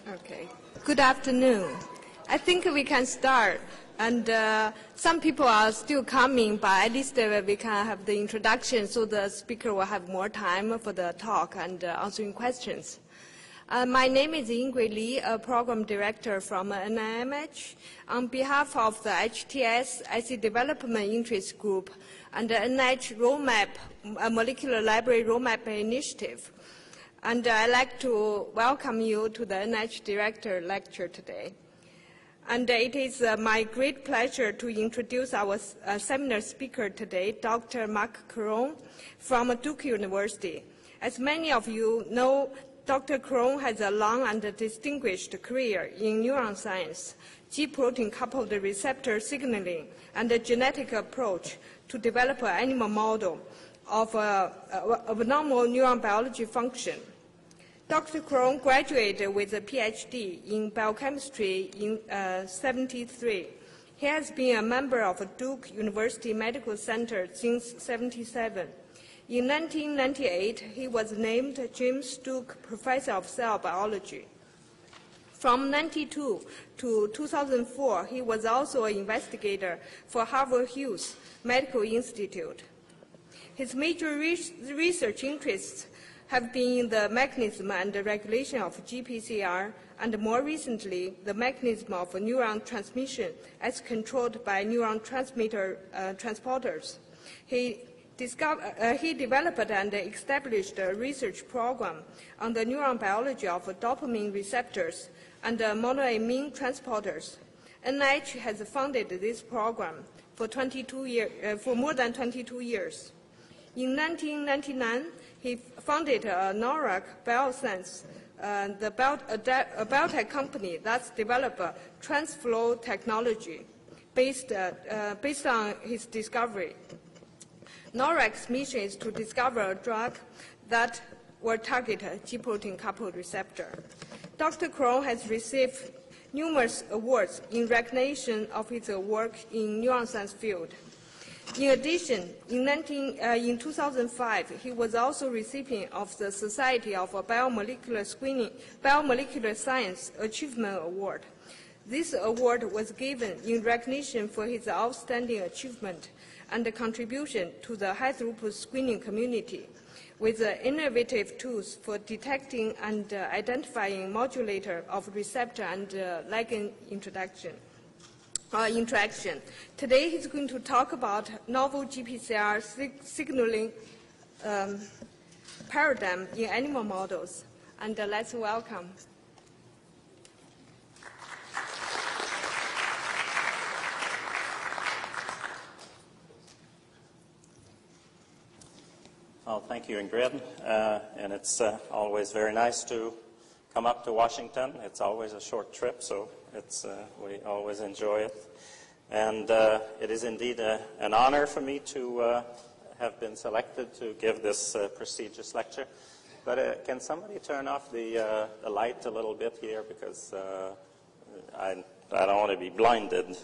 Okay. Good afternoon. I think we can start. And some people are still coming, but at least we can have the introduction so the speaker will have more time for the talk and answering questions. My name is Ingrid Li, a program director from NIMH. On behalf of the HTS IC Development Interest Group and the NIH Roadmap, Molecular Library Roadmap Initiative. And I'd like to welcome you to the NIH Director Lecture today. And it is my great pleasure to introduce our seminar speaker today, Dr. Marc Caron from Duke University. As many of you know, Dr. Caron has a long and distinguished career in neuron science, G-protein coupled receptor signaling, and a genetic approach to develop an animal model of normal neuron biology function. Dr. Caron graduated with a PhD in biochemistry in 1973. He has been a member of Duke University Medical Center since 1977. In 1998, he was named James Duke Professor of Cell Biology. From 1992 to 2004, he was also an investigator for Harvard Hughes Medical Institute. His major research interests have been in the mechanism and the regulation of GPCR, and more recently, the mechanism of neuron transmission as controlled by neuron transmitter transporters. He developed and established a research program on the neuron biology of dopamine receptors and monoamine transporters. NIH has funded this program for more than 22 years. In 1999, he founded NORAC Bioscience, a biotech company that's developed TransFlow technology based on his discovery. NORAC's mission is to discover a drug that will target a G-protein coupled receptor. Dr. Caron has received numerous awards in recognition of his work in neuroscience field. In addition, in 2005, he was also recipient of the Society of Biomolecular Science Achievement Award. This award was given in recognition for his outstanding achievement and contribution to the high-throughput screening community with innovative tools for detecting and identifying modulator of receptor and ligand interaction. Today he's going to talk about novel GPCR signaling paradigm in animal models. And let's welcome. Well, thank you, Ingrid. And it's always very nice to come up to Washington. It's always a short trip, so we always enjoy it. And it is indeed an honor for me to have been selected to give this prestigious lecture. But can somebody turn off the light a little bit here, because I don't want to be blinded.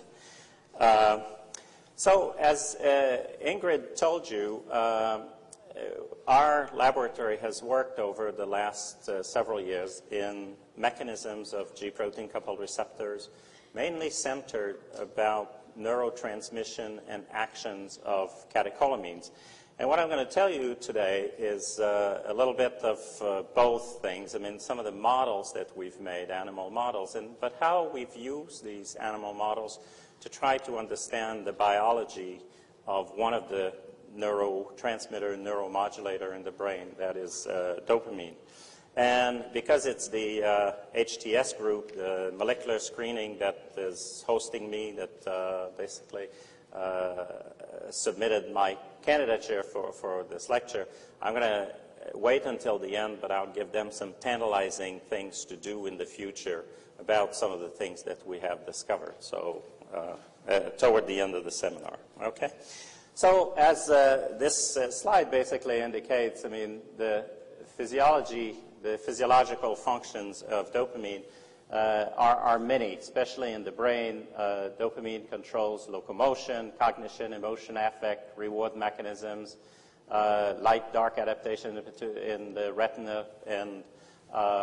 So as Ingrid told you, our laboratory has worked over the last several years in mechanisms of G-protein coupled receptors, mainly centered about neurotransmission and actions of catecholamines. And what I'm going to tell you today is a little bit of both things. I mean, some of the models that we've made, animal models, but how we've used these animal models to try to understand the biology of one of the neurotransmitter and neuromodulator in the brain, that is dopamine. And because it's the HTS group, the molecular screening that is hosting me, that basically submitted my candidature for this lecture, I'm going to wait until the end, but I'll give them some tantalizing things to do in the future about some of the things that we have discovered. So toward the end of the seminar, okay? So as this slide basically indicates, I mean, the physiological functions of dopamine are many, especially in the brain. Dopamine controls locomotion, cognition, emotion, affect, reward mechanisms, light-dark adaptation in the retina, and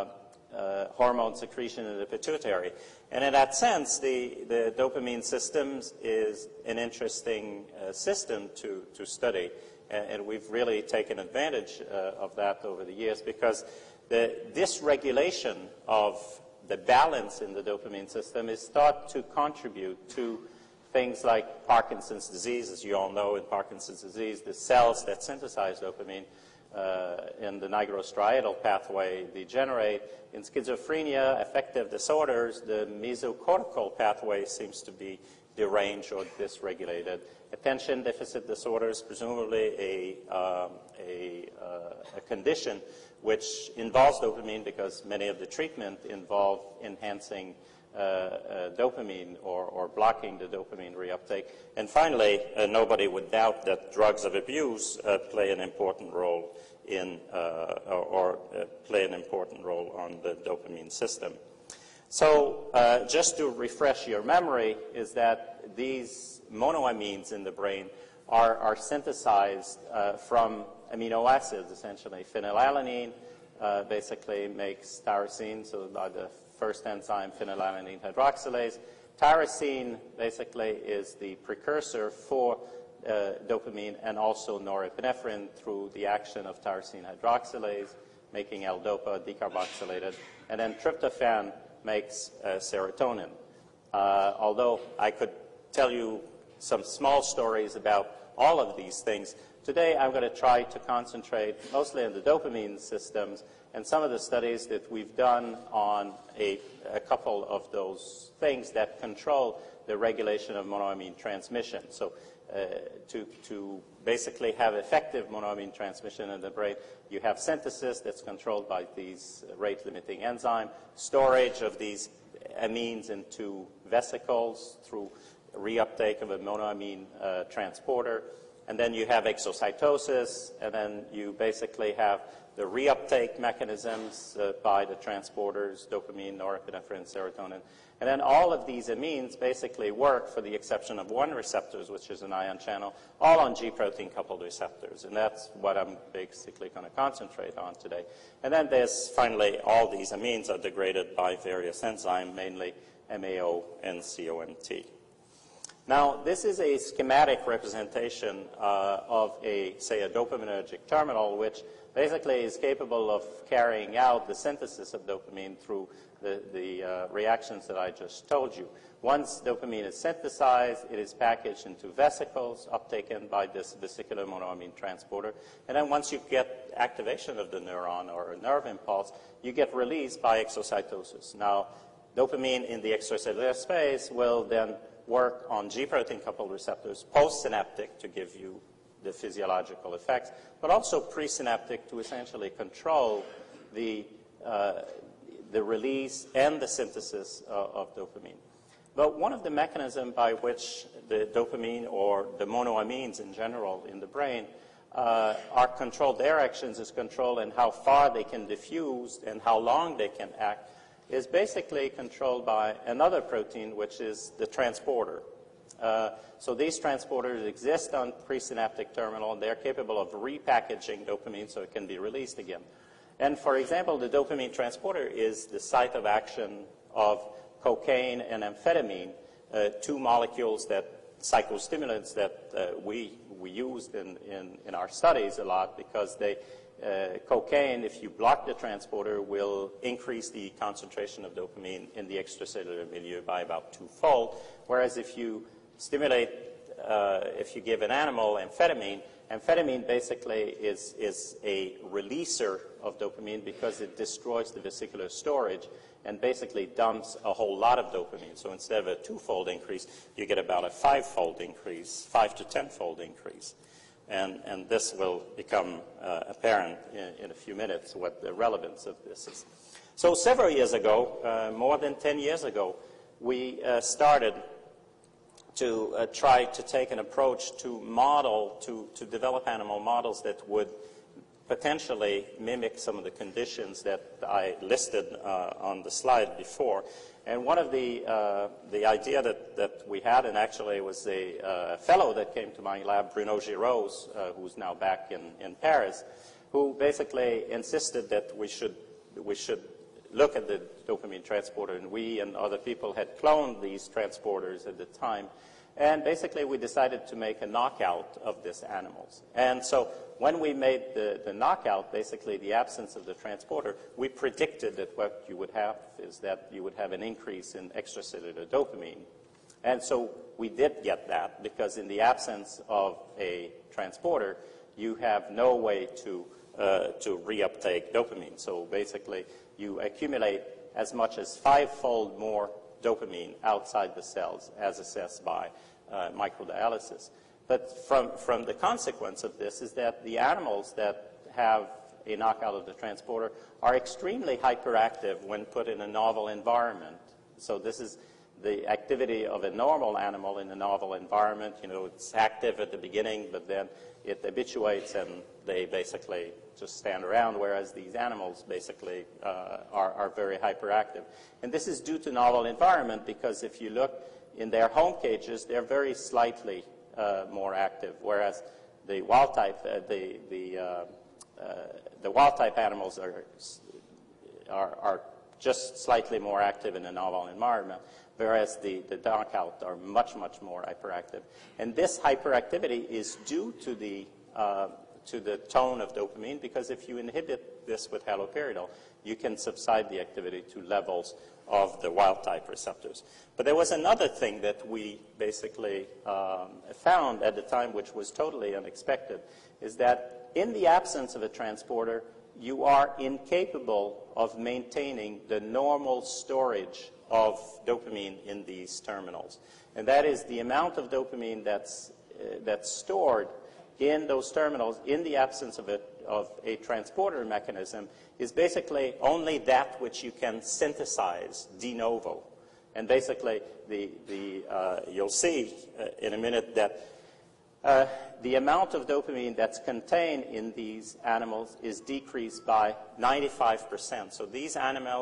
hormone secretion in the pituitary. And in that sense, the dopamine system is an interesting system to study. And we've really taken advantage of that over the years, because the dysregulation of the balance in the dopamine system is thought to contribute to things like Parkinson's disease. As you all know, in Parkinson's disease, the cells that synthesize dopamine in the nigrostriatal pathway degenerate. In schizophrenia, affective disorders, the mesocortical pathway seems to be deranged or dysregulated. Attention deficit disorders, presumably a condition which involves dopamine, because many of the treatment involve enhancing dopamine or blocking the dopamine reuptake. And finally, nobody would doubt that drugs of abuse play an important role in play an important role on the dopamine system. So just to refresh your memory, is that these monoamines in the brain are synthesized from amino acids, essentially. Phenylalanine basically makes tyrosine, so by the first enzyme, phenylalanine hydroxylase. Tyrosine basically is the precursor for dopamine and also norepinephrine through the action of tyrosine hydroxylase, making L-DOPA decarboxylated. And then tryptophan makes serotonin. Although I could tell you some small stories about all of these things, today I'm going to try to concentrate mostly on the dopamine systems and some of the studies that we've done on a couple of those things that control the regulation of monoamine transmission. So to basically have effective monoamine transmission in the brain, you have synthesis that's controlled by these rate-limiting enzymes, storage of these amines into vesicles through reuptake of a monoamine transporter, and then you have exocytosis, and then you basically have the reuptake mechanisms by the transporters, dopamine, norepinephrine, serotonin. And then all of these amines basically work, for the exception of one receptor, which is an ion channel, all on G-protein coupled receptors. And that's what I'm basically going to concentrate on today. And then there's finally all these amines are degraded by various enzymes, mainly MAO and COMT. Now, this is a schematic representation of say, a dopaminergic terminal, which basically is capable of carrying out the synthesis of dopamine through the reactions that I just told you. Once dopamine is synthesized, it is packaged into vesicles, uptaken by this vesicular monoamine transporter. And then once you get activation of the neuron or a nerve impulse, you get released by exocytosis. Now, dopamine in the extracellular space will then work on G-protein coupled receptors postsynaptic to give you the physiological effects, but also presynaptic to essentially control the release and the synthesis of dopamine. But one of the mechanisms by which the dopamine or the monoamines in general in the brain are controlled, their actions is controlled, and how far they can diffuse and how long they can act, is basically controlled by another protein, which is the transporter. So these transporters exist on presynaptic terminal, and they're capable of repackaging dopamine so it can be released again. And for example, the dopamine transporter is the site of action of cocaine and amphetamine, two molecules that, psychostimulants that we used in our studies a lot, because they, cocaine, if you block the transporter, will increase the concentration of dopamine in the extracellular milieu by about 2-fold, whereas if you stimulate, if you give an animal amphetamine, amphetamine basically is a releaser of dopamine because it destroys the vesicular storage and basically dumps a whole lot of dopamine. So instead of a 2-fold increase, you get about a 5-fold increase, 5 to 10-fold increase. And this will become apparent in a few minutes what the relevance of this is. So several years ago, more than 10 years ago, we started to try to take an approach to model, to develop animal models that would potentially mimic some of the conditions that I listed on the slide before. And one of the idea that we had, and actually it was a fellow that came to my lab, Bruno Giroz, who's now back in Paris, who basically insisted that we should look at the dopamine transporter, and we and other people had cloned these transporters at the time. And basically, we decided to make a knockout of these animals. And so when we made the knockout, basically the absence of the transporter, we predicted that what you would have is that you would have an increase in extracellular dopamine. And so we did get that, because in the absence of a transporter, you have no way to reuptake dopamine. So basically, you accumulate as much as 5-fold more dopamine outside the cells as assessed by microdialysis. But from the consequence of this is that the animals that have a knockout of the transporter are extremely hyperactive when put in a novel environment. So this is the activity of a normal animal in a novel environment. You know, it's active at the beginning, but then it habituates and they basically just stand around, whereas these animals basically are very hyperactive. And this is due to novel environment, because if you look in their home cages, they're very slightly more active, whereas the wild type wild type animals are just slightly more active in a novel environment, whereas the knockout are much, much more hyperactive. And this hyperactivity is due to the tone of dopamine, because if you inhibit this with haloperidol, you can subside the activity to levels of the wild-type receptors. But there was another thing that we basically found at the time, which was totally unexpected, is that in the absence of a transporter, you are incapable of maintaining the normal storage of dopamine in these terminals. And that is the amount of dopamine that's stored in those terminals in the absence of a transporter mechanism is basically only that which you can synthesize de novo. And basically, you'll see in a minute that the amount of dopamine that's contained in these animals is decreased by 95%. So these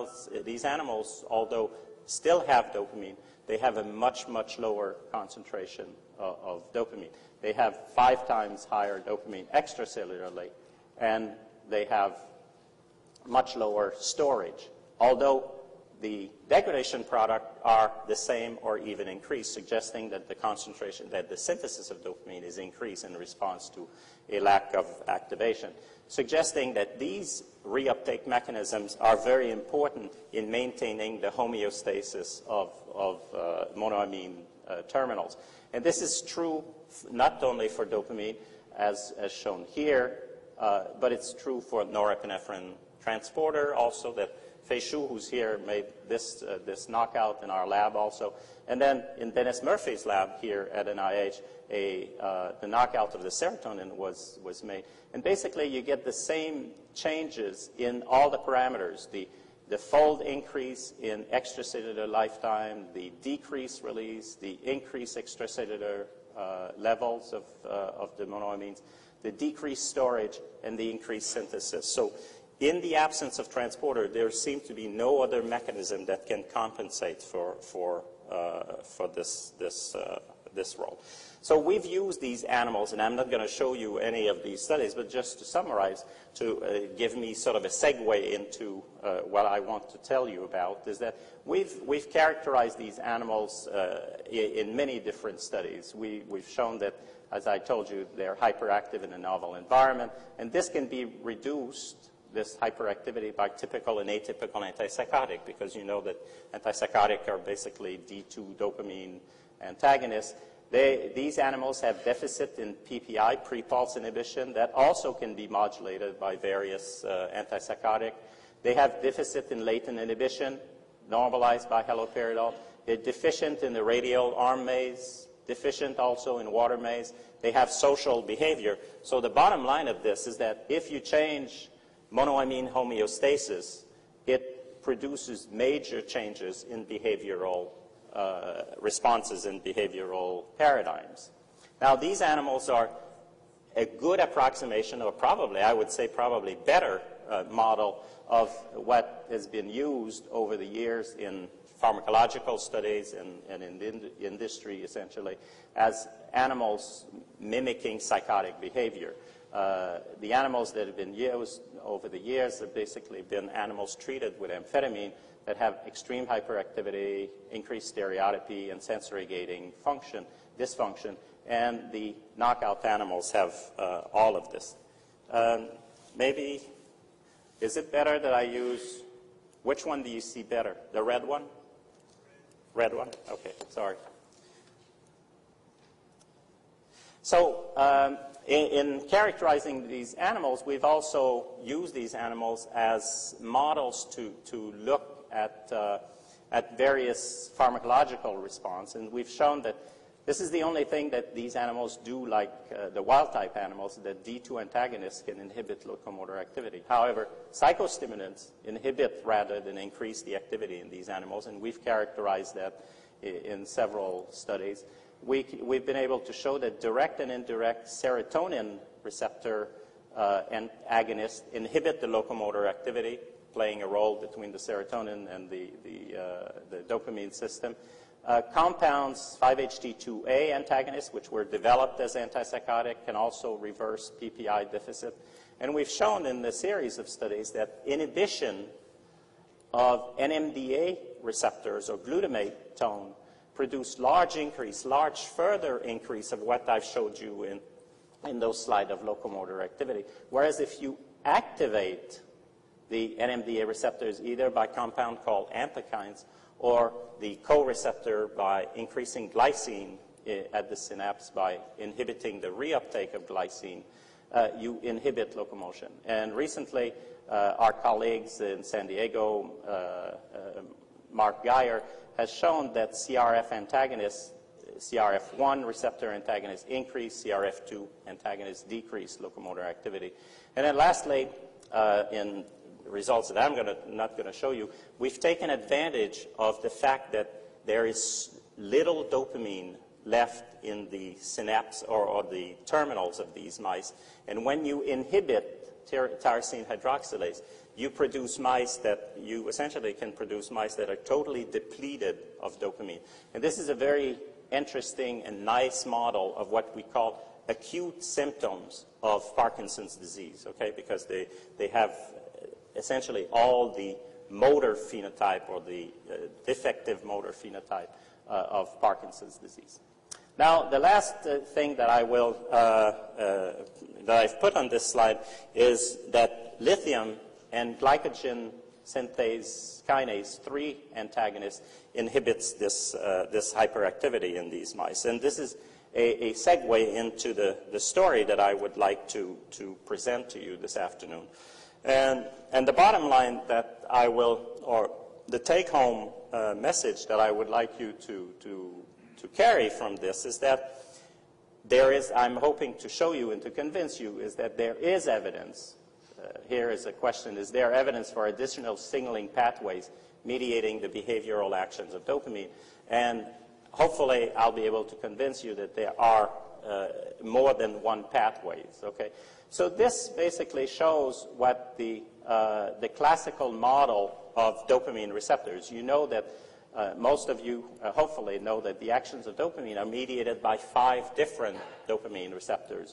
animals, although still have dopamine, they have a much, much lower concentration of dopamine. They have 5 times higher dopamine extracellularly, and they have much lower storage, although the degradation product are the same or even increased, suggesting that the concentration, that the synthesis of dopamine is increased in response to a lack of activation, suggesting that these reuptake mechanisms are very important in maintaining the homeostasis of monoamine terminals. And this is true not only for dopamine, as shown here, but it's true for norepinephrine transporter also, that Fei Shu, who's here, made this knockout in our lab also. And then in Dennis Murphy's lab here at NIH, the knockout of the serotonin was made. And basically, you get the same changes in all the parameters, the fold increase in extracellular lifetime, the decreased release, the increased extracellular levels of the monoamines, the decreased storage, and the increased synthesis. So in the absence of transporter, there seems to be no other mechanism that can compensate for this role. So we've used these animals, and I'm not going to show you any of these studies, but just to summarize, to give me sort of a segue into what I want to tell you about, is that we've characterized these animals in many different studies. We've shown that, as I told you, they're hyperactive in a novel environment, and this can be reduced, this hyperactivity, by typical and atypical antipsychotic, because you know that antipsychotic are basically D2 dopamine antagonists. These animals have deficit in PPI, pre-pulse inhibition, that also can be modulated by various antipsychotic. They have deficit in latent inhibition, normalized by haloperidol. They're deficient in the radial arm maze, deficient also in water maze. They have social behavior. So the bottom line of this is that if you change monoamine homeostasis, it produces major changes in behavioral responses in behavioral paradigms. Now, these animals are a good approximation, or probably, I would say probably better model of what has been used over the years in pharmacological studies and in the industry, essentially, as animals mimicking psychotic behavior. The animals that have been used over the years have basically been animals treated with amphetamine that have extreme hyperactivity, increased stereotypy, and sensory gating dysfunction, and the knockout animals have all of this. Maybe, is it better that I use, which one do you see better? The red one? Red one? Okay, sorry. So in characterizing these animals, we've also used these animals as models to look at various pharmacological response, and we've shown that this is the only thing that these animals do like the wild-type animals, that D2 antagonists can inhibit locomotor activity. However, psychostimulants inhibit rather than increase the activity in these animals, and we've characterized that in several studies. We've been able to show that direct and indirect serotonin receptor agonists inhibit the locomotor activity, playing a role between the serotonin and the dopamine system. Compounds, 5-HT2A antagonists, which were developed as antipsychotic, can also reverse PPI deficit. And we've shown in the series of studies that inhibition of NMDA receptors or glutamate tone produce large further increase of what I've showed you in those slides of locomotor activity. Whereas if you activate the NMDA receptors either by compound called ampakines or the co-receptor by increasing glycine at the synapse by inhibiting the reuptake of glycine, you inhibit locomotion. And recently, our colleagues in San Diego, Mark Geyer, has shown that CRF antagonists, CRF1 receptor antagonists increase, CRF2 antagonists decrease locomotor activity. And then lastly, in results that I'm not going to show you, we've taken advantage of the fact that there is little dopamine left in the synapse or the terminals of these mice. And when you inhibit tyrosine hydroxylase, you produce mice that you essentially can produce mice that are totally depleted of dopamine. And this is a very interesting and nice model of what we call acute symptoms of Parkinson's disease, okay? Because they have essentially all the motor phenotype or the defective motor phenotype of Parkinson's disease. Now, the last thing that I will that I've put on this slide is that lithium and glycogen synthase kinase 3 antagonist inhibits this hyperactivity in these mice, and this is a segue into the story that I would like to present to you this afternoon. And the bottom line that I will, or the take-home message that I would like you to carry from this is that there is, I'm hoping to show you and to convince you, is that there is evidence. Here is a question: is there evidence for additional signaling pathways mediating the behavioral actions of dopamine? And hopefully I'll be able to convince you that there are more than one pathways, okay? So this basically shows what the classical model of dopamine receptors. You know that most of you hopefully know that the actions of dopamine are mediated by 5 different dopamine receptors,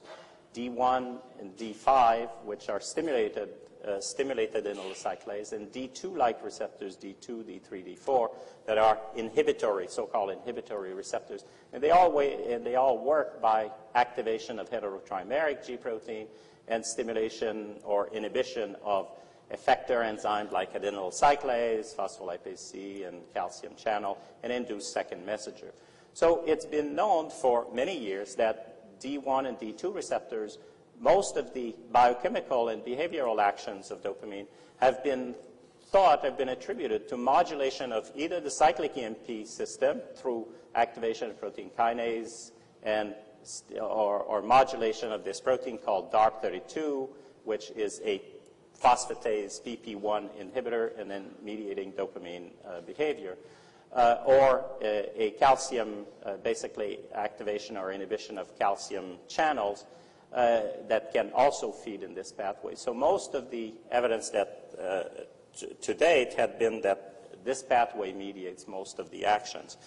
D1 and D5, which are stimulated adenylyl cyclase, and D2-like receptors, D2, D3, D4, that are inhibitory, so-called inhibitory receptors. And they all work by activation of heterotrimeric G protein and stimulation or inhibition of effector enzymes like adenylyl cyclase, phospholipase C, and calcium channel, and induce second messenger. So it's been known for many years that D1 and D2 receptors, most of the biochemical and behavioral actions of dopamine have been attributed to modulation of either the cyclic EMP system through activation of protein kinase and or modulation of this protein called DARP32, which is a phosphatase PP1 inhibitor and then mediating dopamine behavior, or a calcium, basically activation or inhibition of calcium channels that can also feed in this pathway. So most of the evidence that to date had been that this pathway mediates most of the actions.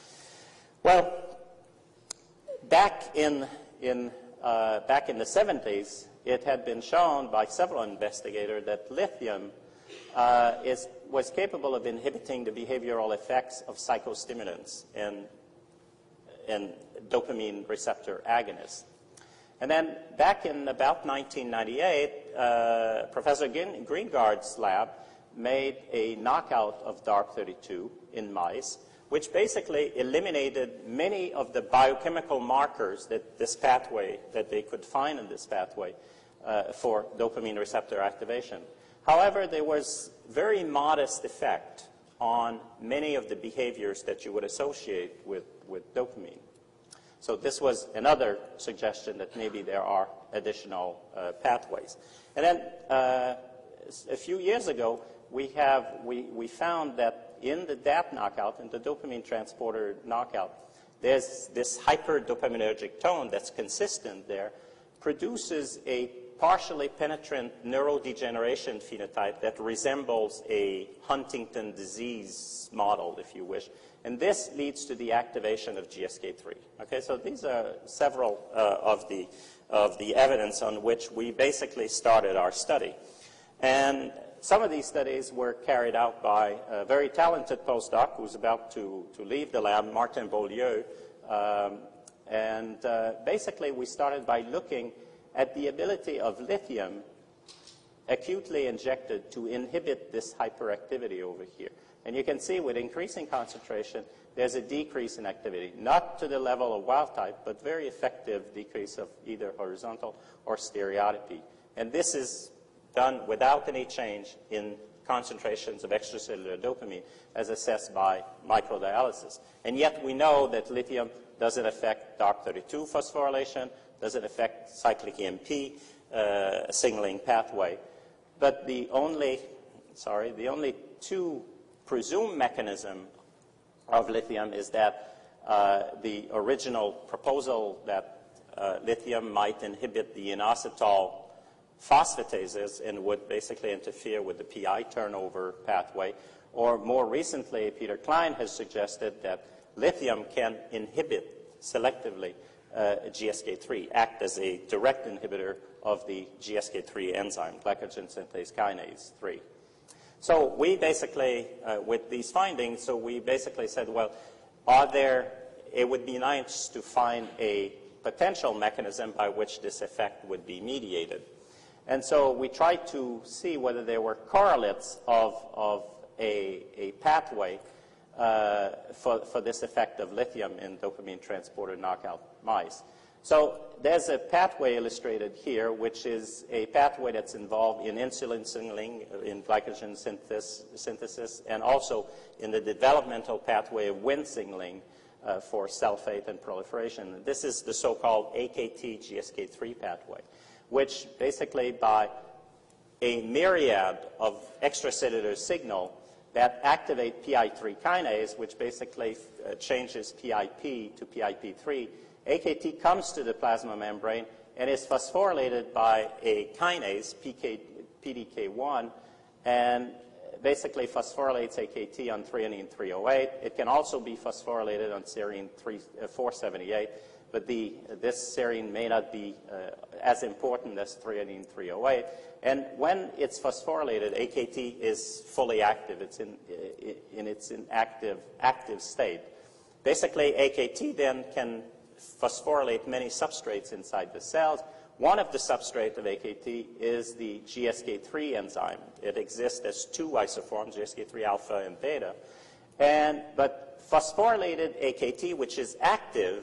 Well, back in the 70s, it had been shown by several investigators that lithium was capable of inhibiting the behavioral effects of psychostimulants and dopamine receptor agonists. And then back in about 1998, Professor Greengard's lab made a knockout of DARP32 in mice, which basically eliminated many of the biochemical markers that this pathway, that they could find in this pathway for dopamine receptor activation. However, there was very modest effect on many of the behaviors that you would associate with dopamine. So this was another suggestion that maybe there are additional pathways. And then a few years ago, we found that in the DAP knockout, in the dopamine transporter knockout, there's this hyperdopaminergic tone that's consistent there, produces a partially penetrant neurodegeneration phenotype that resembles a Huntington disease model, if you wish. And this leads to the activation of GSK3. Okay, so these are several of the evidence on which we basically started our study. And some of these studies were carried out by a very talented postdoc who's about to leave the lab, Martin Beaulieu. Basically, we started by looking at the ability of lithium acutely injected to inhibit this hyperactivity over here. And you can see with increasing concentration, there's a decrease in activity, not to the level of wild type, but very effective decrease of either horizontal or stereotypy. And this is done without any change in concentrations of extracellular dopamine as assessed by microdialysis. And yet we know that lithium doesn't affect DARP32 phosphorylation, doesn't affect cyclic EMP signaling pathway. But the only two presumed mechanism of lithium is that the original proposal that lithium might inhibit the inositol phosphatases and would basically interfere with the PI turnover pathway. Or more recently, Peter Klein has suggested that lithium can inhibit selectively GSK3, act as a direct inhibitor of the GSK3 enzyme, glycogen synthase kinase 3. So we basically, with these findings, so we basically said, well, it would be nice to find a potential mechanism by which this effect would be mediated. And so we tried to see whether there were correlates of a pathway for this effect of lithium in dopamine transporter knockout mice. So there's a pathway illustrated here, which is a pathway that's involved in insulin signaling, in glycogen synthesis, and also in the developmental pathway of Wnt signaling for cell fate and proliferation. This is the so-called AKT-GSK3 pathway, which basically by a myriad of extracellular signal that activate PI3 kinase, which basically changes PIP to PIP3, AKT comes to the plasma membrane and is phosphorylated by a kinase, PDK1, and basically phosphorylates AKT on threonine 308. It can also be phosphorylated on serine 478, but this serine may not be as important as threonine 308. And when it's phosphorylated, AKT is fully active. It's in its active state. Basically, AKT then can phosphorylate many substrates inside the cells. One of the substrates of AKT is the GSK3 enzyme. It exists as two isoforms, GSK3 alpha and beta. But phosphorylated AKT, which is active,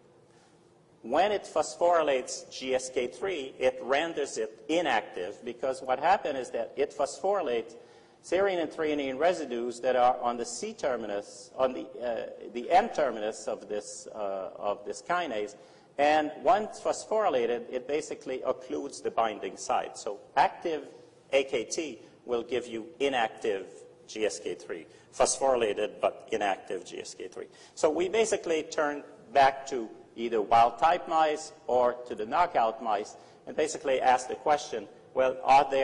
when it phosphorylates GSK3, it renders it inactive, because what happened is that it phosphorylates serine and threonine residues that are on the C terminus, on the N terminus of this kinase. And once phosphorylated, it basically occludes the binding site. So active AKT will give you inactive GSK3, phosphorylated but inactive GSK3. So we basically turned back to either wild-type mice or to the knockout mice and basically asked the question, well,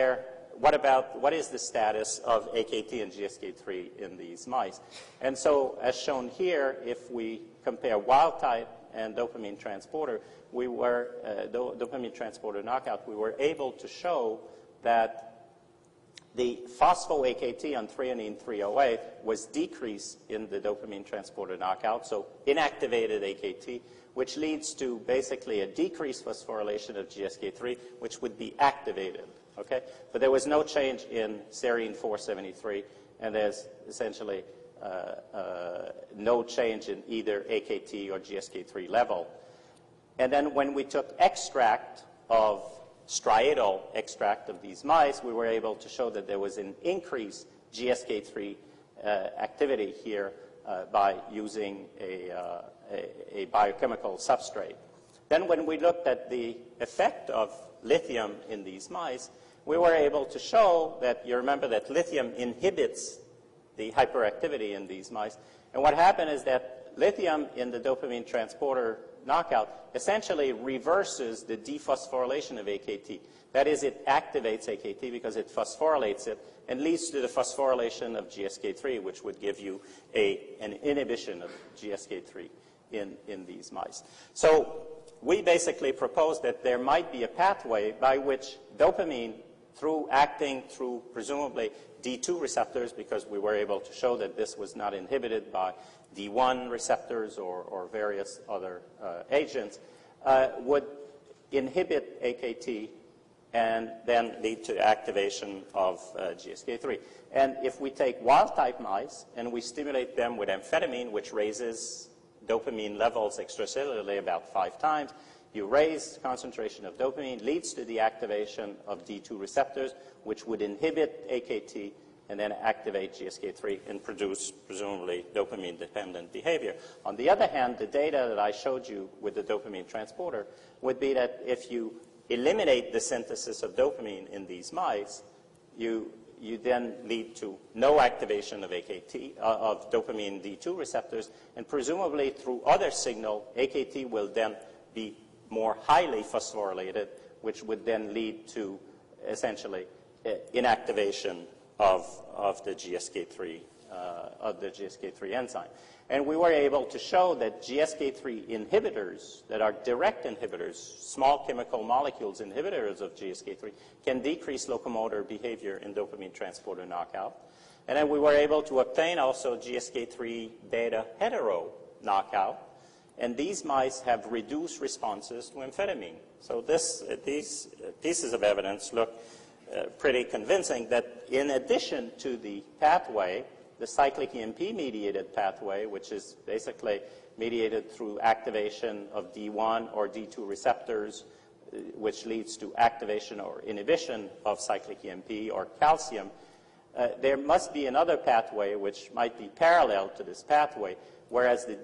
what is the status of AKT and GSK3 in these mice? And so, as shown here, if we compare wild-type and dopamine transporter, dopamine transporter knockout, we were able to show that the phospho-AKT on threonine 308 was decreased in the dopamine transporter knockout, so inactivated AKT, which leads to basically a decreased phosphorylation of GSK3, which would be activated. Okay? But there was no change in serine 473, and there's essentially no change in either AKT or GSK3 level. And then when we took extract of striatal extract of these mice, we were able to show that there was an increased GSK3 activity here by using a biochemical substrate. Then when we looked at the effect of lithium in these mice, we were able to show that, you remember that lithium inhibits the hyperactivity in these mice. And what happened is that lithium in the dopamine transporter knockout essentially reverses the dephosphorylation of AKT. That is, it activates AKT because it phosphorylates it and leads to the phosphorylation of GSK3, which would give you an inhibition of GSK3 in these mice. So we basically proposed that there might be a pathway by which dopamine, through acting through presumably D2 receptors, because we were able to show that this was not inhibited by D1 receptors or various other agents, would inhibit AKT and then lead to activation of GSK3. And if we take wild-type mice and we stimulate them with amphetamine, which raises dopamine levels extracellularly about 5 times, you raise the concentration of dopamine, leads to the activation of D2 receptors, which would inhibit AKT and then activate GSK3 and produce, presumably, dopamine-dependent behavior. On the other hand, the data that I showed you with the dopamine transporter would be that if you eliminate the synthesis of dopamine in these mice, you then lead to no activation of AKT, of dopamine D2 receptors, and presumably through other signal, AKT will then be more highly phosphorylated, which would then lead to essentially inactivation of the GSK3 enzyme. And we were able to show that GSK3 inhibitors that are direct inhibitors, small chemical molecules inhibitors of GSK3, can decrease locomotor behavior in dopamine transporter knockout. And then we were able to obtain also GSK3 beta hetero knockout. And these mice have reduced responses to amphetamine. So these pieces of evidence look pretty convincing that in addition to the pathway, the cyclic EMP-mediated pathway, which is basically mediated through activation of D1 or D2 receptors, which leads to activation or inhibition of cyclic EMP or calcium, there must be another pathway which might be parallel to this pathway, whereas the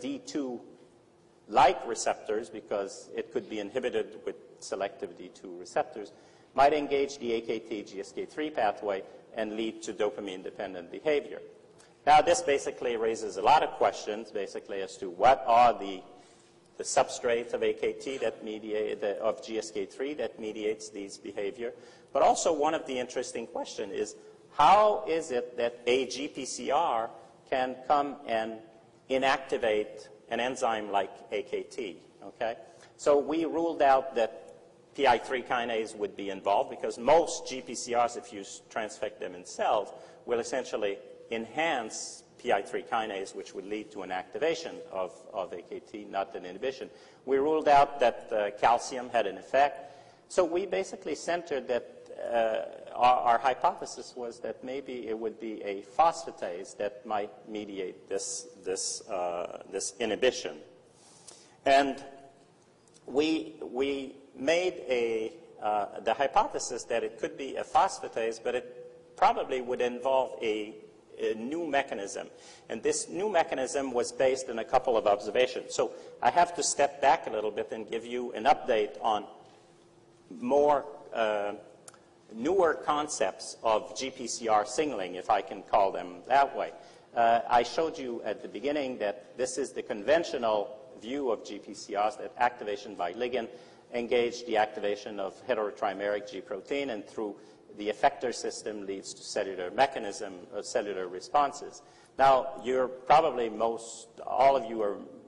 D2-like receptors, because it could be inhibited with selective D2 receptors, might engage the AKT-GSK3 pathway and lead to dopamine-dependent behavior. Now, this basically raises a lot of questions, basically, as to what are the substrates of AKT that mediate, of GSK3 that mediates these behavior. But also one of the interesting questions is, how is it that a GPCR can come and inactivate an enzyme like AKT? Okay? So we ruled out that PI3 kinase would be involved because most GPCRs, if you transfect them in cells, will essentially enhance PI3 kinase, which would lead to an activation of AKT, not an inhibition. We ruled out that calcium had an effect. So we basically centered that our hypothesis was that maybe it would be a phosphatase that might mediate this inhibition. And we made the hypothesis that it could be a phosphatase, but it probably would involve a new mechanism. And this new mechanism was based on a couple of observations. So I have to step back a little bit and give you an update on more newer concepts of GPCR signaling, if I can call them that way. I showed you at the beginning that this is the conventional view of GPCRs, that activation by ligand engage the activation of heterotrimeric G protein, and through the effector system leads to cellular mechanism, cellular responses. Now, you're probably all of you are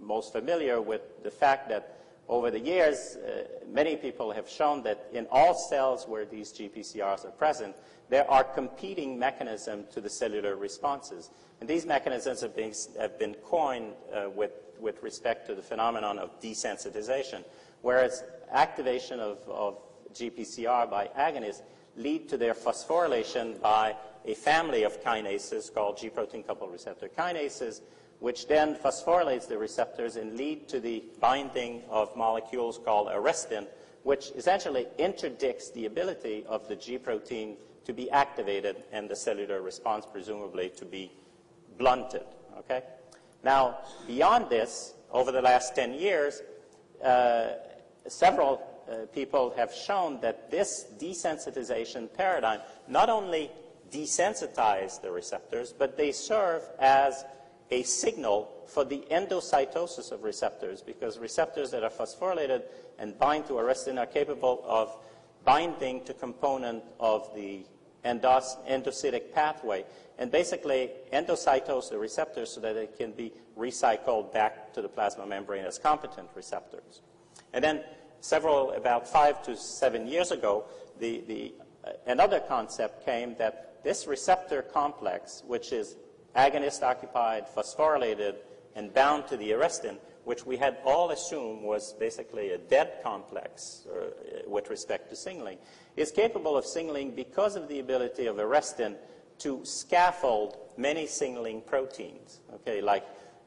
most familiar with the fact that over the years, many people have shown that in all cells where these GPCRs are present, there are competing mechanisms to the cellular responses. And these mechanisms have been coined with respect to the phenomenon of desensitization, whereas activation of GPCR by agonists lead to their phosphorylation by a family of kinases called G protein-coupled receptor kinases, which then phosphorylates the receptors and lead to the binding of molecules called arrestin, which essentially interdicts the ability of the G protein to be activated and the cellular response presumably to be blunted. Okay? Now, beyond this, over the last 10 years, several people have shown that this desensitization paradigm not only desensitize the receptors, but they serve as a signal for the endocytosis of receptors, because receptors that are phosphorylated and bind to arrestin are capable of binding to component of the endocytic pathway and basically endocytose the receptors so that they can be recycled back to the plasma membrane as competent receptors. And then about 5 to 7 years ago, another concept came that this receptor complex, which is agonist-occupied, phosphorylated, and bound to the arrestin, which we had all assumed was basically a dead complex with respect to signaling, is capable of signaling because of the ability of arrestin to scaffold many signaling proteins, okay, like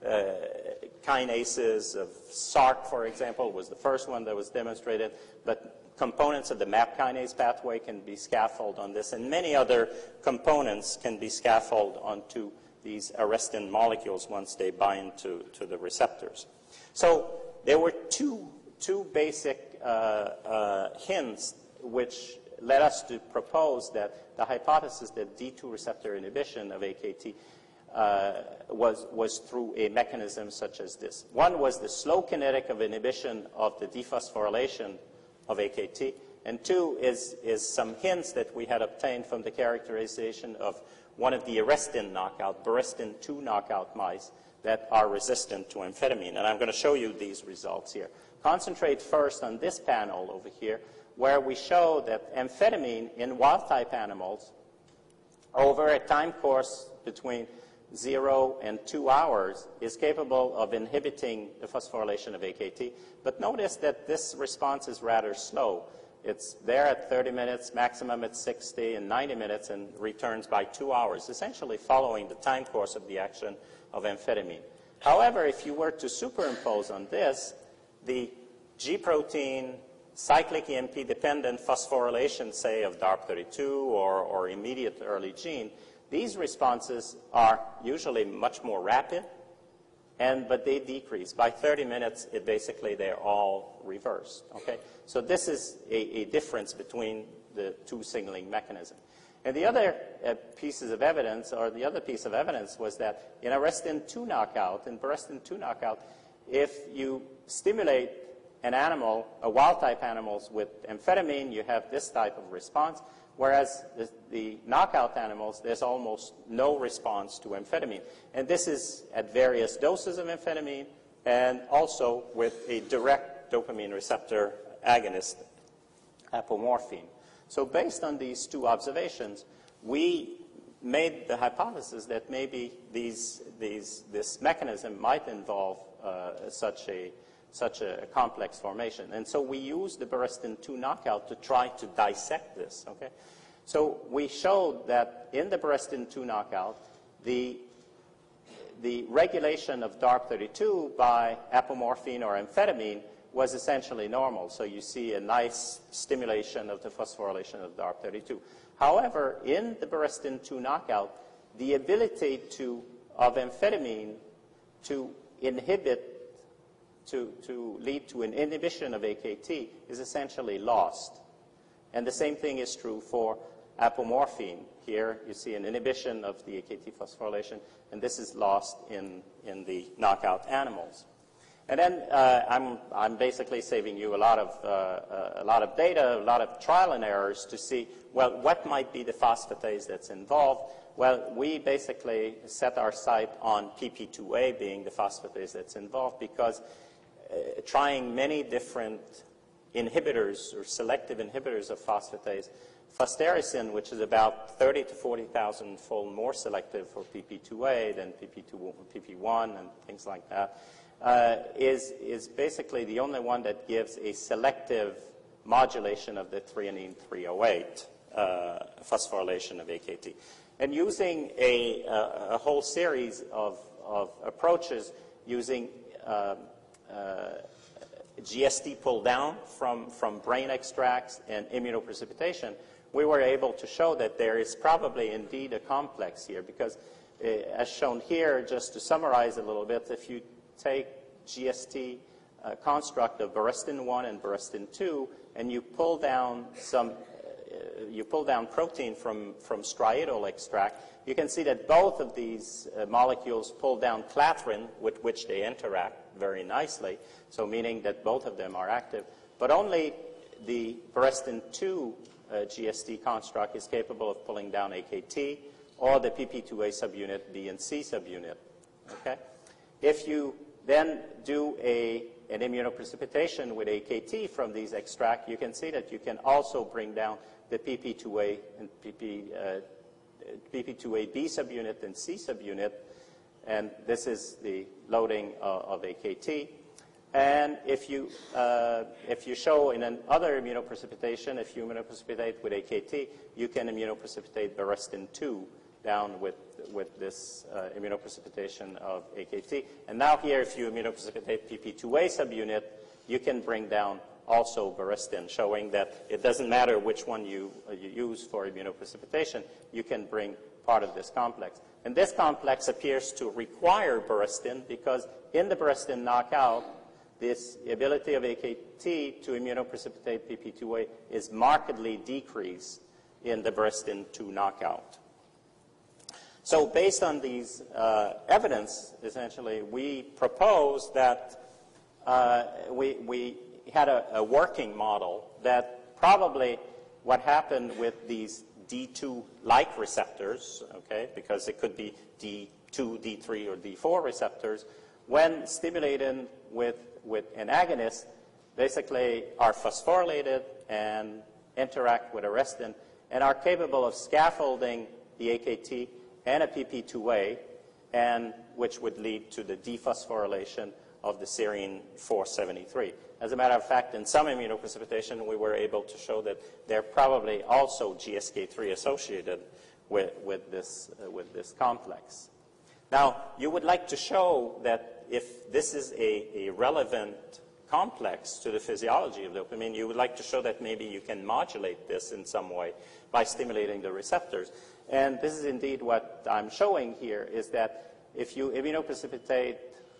kinases of SRC, for example, was the first one that was demonstrated, but components of the MAP kinase pathway can be scaffolded on this, and many other components can be scaffolded onto these arrestin molecules once they bind to the receptors. So there were two basic hints which led us to propose that the hypothesis that D2 receptor inhibition of AKT was through a mechanism such as this. One was the slow kinetic of inhibition of the dephosphorylation of AKT, and two is some hints that we had obtained from the characterization of one of the arrestin knockout, Berestin 2 knockout mice that are resistant to amphetamine. And I'm going to show you these results here. Concentrate first on this panel over here, where we show that amphetamine in wild-type animals over a time course between 0 and 2 hours is capable of inhibiting the phosphorylation of AKT. But notice that this response is rather slow. It's there at 30 minutes, maximum at 60 and 90 minutes, and returns by 2 hours, essentially following the time course of the action of amphetamine. However, if you were to superimpose on this the G protein cyclic EMP-dependent phosphorylation, say, of DARP32 or immediate early gene, these responses are usually much more rapid, but they decrease. By 30 minutes, they're all reversed. Okay? So this is a difference between the two signaling mechanisms. And the other pieces of evidence, or the other piece of evidence, was that in Berestin 2 knockout, if you stimulate an animal, a wild-type animals with amphetamine, you have this type of response, whereas the knockout animals, there's almost no response to amphetamine. And this is at various doses of amphetamine and also with a direct dopamine receptor agonist, apomorphine. So based on these two observations, we made the hypothesis that maybe this mechanism might involve such a complex formation. And so we used the Berestin 2 knockout to try to dissect this. Okay? So we showed that in the Berestin 2 knockout, the regulation of DARP32 by apomorphine or amphetamine was essentially normal. So you see a nice stimulation of the phosphorylation of DARP32. However, in the Berestin 2 knockout, the ability of amphetamine to inhibit, to lead to an inhibition of AKT is essentially lost. And the same thing is true for apomorphine. Here you see an inhibition of the AKT phosphorylation, and this is lost in the knockout animals. And then I'm basically saving you a lot of data, a lot of trial and errors to see, well, what might be the phosphatase that's involved. Well, we basically set our sight on PP2A being the phosphatase that's involved because trying many different inhibitors or selective inhibitors of phosphatase, fostaricin, which is about 30 to 40,000 fold more selective for PP2A than PP1 and things like that, is basically the only one that gives a selective modulation of the threonine 308 phosphorylation of AKT. And using a whole series of approaches using GST pull down from brain extracts and immunoprecipitation, we were able to show that there is probably indeed a complex here because as shown here, just to summarize a little bit, if you take GST construct of Berestin 1 and Berestin 2 and you pull down protein from striatal extract, you can see that both of these molecules pull down clathrin, with which they interact very nicely, so meaning that both of them are active. But only the Berestin 2 GST construct is capable of pulling down AKT or the PP2A subunit, B and C subunit. Okay? If you then do an immunoprecipitation with AKT from these extracts, you can see that you can also bring down the PP2A and PP2AB subunit and C subunit, and this is the loading of AKT. And if you show in another immunoprecipitation, if you immunoprecipitate with AKT, you can immunoprecipitate Berestin 2 down with this immunoprecipitation of AKT. And now here, if you immunoprecipitate PP2A subunit, you can bring down also Berestin, showing that it doesn't matter which one you use for immunoprecipitation, you can bring part of this complex. And this complex appears to require Berestin because in the Berestin knockout, this ability of AKT to immunoprecipitate PP2A is markedly decreased in the Berestin 2 knockout. So based on these evidence, essentially, we proposed that we had a working model that probably what happened with these D2-like receptors, okay, because it could be D2, D3, or D4 receptors, when stimulated with an agonist, basically are phosphorylated and interact with arrestin and are capable of scaffolding the AKT and a PP2A, and which would lead to the dephosphorylation of the serine 473. As a matter of fact, in some immunoprecipitation, we were able to show that they're probably also GSK3 associated with this complex. Now, you would like to show that if this is a relevant complex to the physiology of dopamine, you would like to show that maybe you can modulate this in some way by stimulating the receptors. And this is indeed what I'm showing here, is that if you immunoprecipitate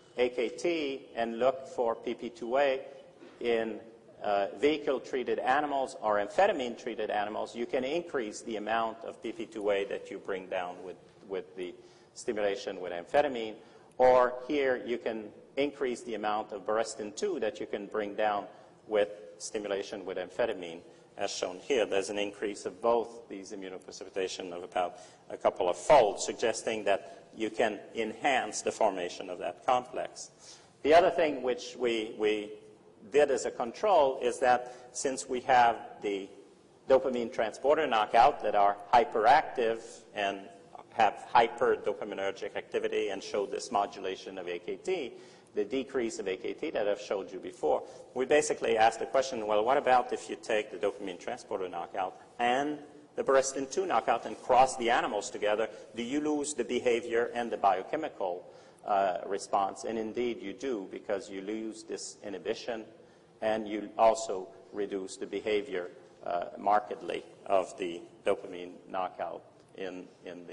AKT and look for PP2A in vehicle-treated animals or amphetamine-treated animals, you can increase the amount of PP2A that you bring down with the stimulation with amphetamine. Or here you can increase the amount of Berestin 2 that you can bring down with stimulation with amphetamine. As shown here, there's an increase of both these immunoprecipitation of about a couple of folds, suggesting that you can enhance the formation of that complex. The other thing which we did as a control is that since we have the dopamine transporter knockout that are hyperactive and have hyperdopaminergic activity and show this modulation of AKT, the decrease of AKT that I've showed you before, we basically asked the question, well, what about if you take the dopamine transporter knockout and the Berestin 2 knockout and cross the animals together? Do you lose the behavior and the biochemical response? And indeed you do, because you lose this inhibition and you also reduce the behavior markedly of the dopamine knockout in